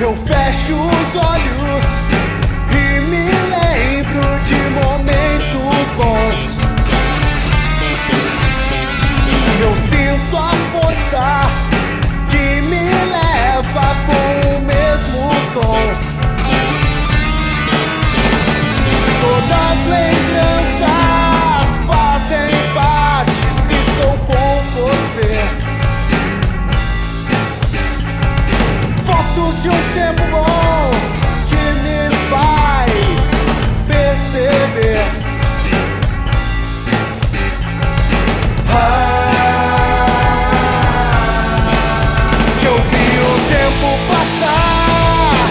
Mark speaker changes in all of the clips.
Speaker 1: Eu fecho os olhos e me lembro de momentos bons. Eu sinto a força que me leva com o mesmo tom. Todas as lembranças fazem parte se estou com você. Fotos de um tempo bom que me faz perceber. Que eu vi o tempo passar.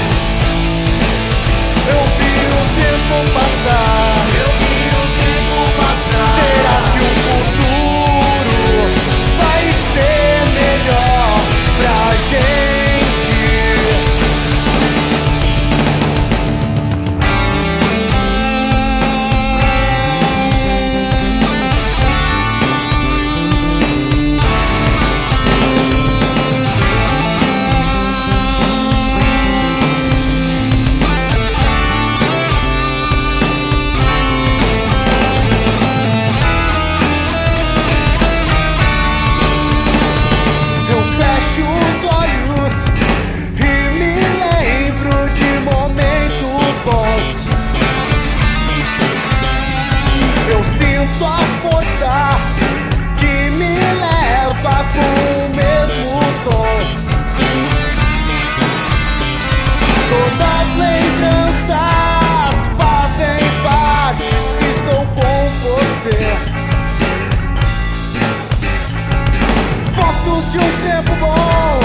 Speaker 1: Eu vi o tempo passar. Eu vi o tempo passar. Será que o futuro vai ser melhor pra gente? Eu sinto a força que me leva com o mesmo tom. Todas as lembranças fazem parte se estou com você. Fotos de um tempo bom